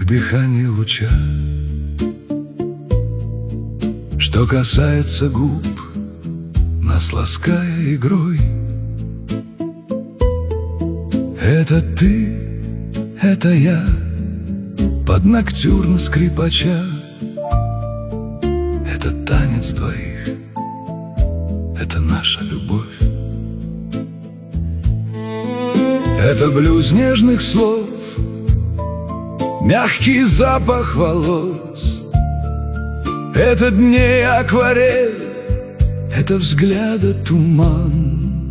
как дыхание луча. Что касается губ, нас лаская игрой, это ты, это я, под ноктюрн скрипача. Это танец двоих, это наша любовь. Это блюз нежных слов, мягкий запах волос. Это дней акварель, это взгляда туман.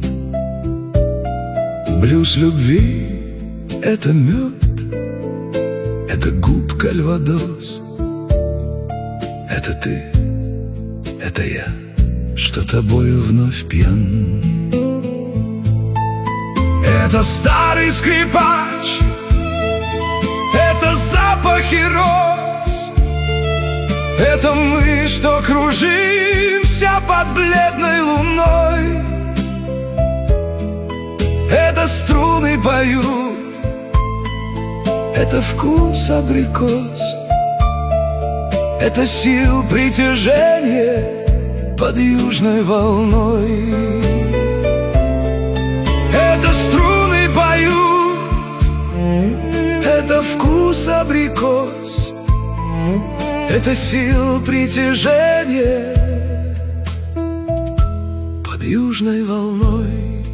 Блюз любви — это мед, это губ кальвадос. Это ты, это я, что тобою вновь пьян. Это старый скрипач, это запахи роз. Это мы, что кружимся под бледной луной. Это струны поют, это вкус абрикос. Это сил притяжения под южной волной. Это струны поют, это вкус абрикос. Это сил притяжения под южной волной.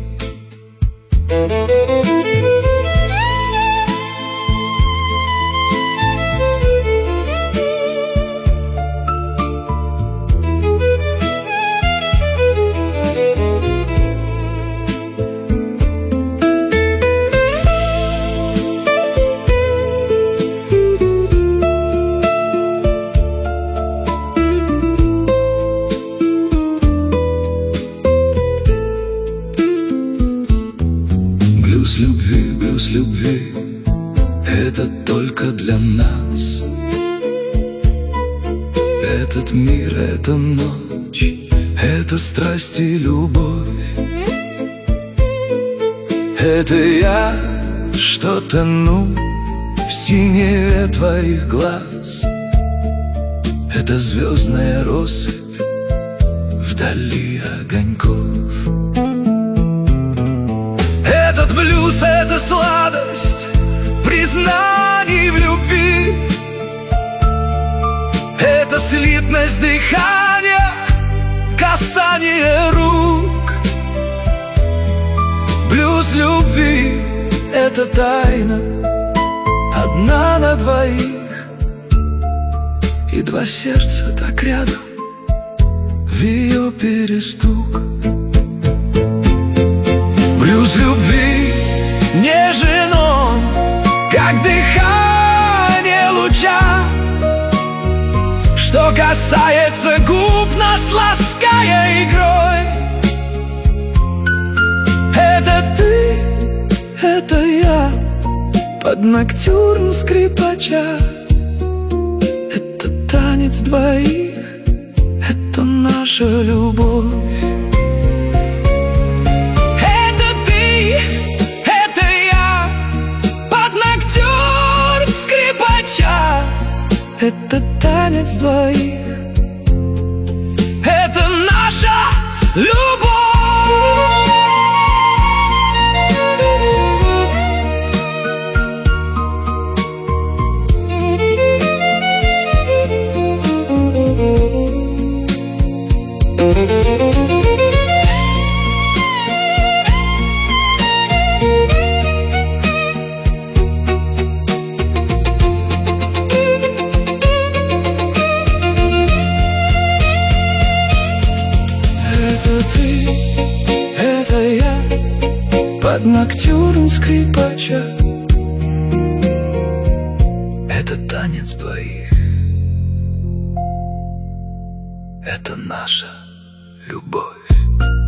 Блюз любви — это только для нас. Этот мир, это ночь, это страсть и любовь. Это я, что тону в синеве твоих глаз. Это звездная россыпь вдали огоньков. Этот блюз — это сладость признаний в любви. Это слитность дыхания, касание рук. Блюз любви — это тайна, одна на двоих. И два сердца так рядом в ее перестук. Блюз любви нежен он, как дыхание луча. Что касается губ, нас лаская игрой. Это ты, это я, под ноктюрн скрипача. Это танец двоих, это наша любовь. Это танец двоих, это наша любовь. Под ноктюрн скрипача. Это танец двоих, это наша любовь.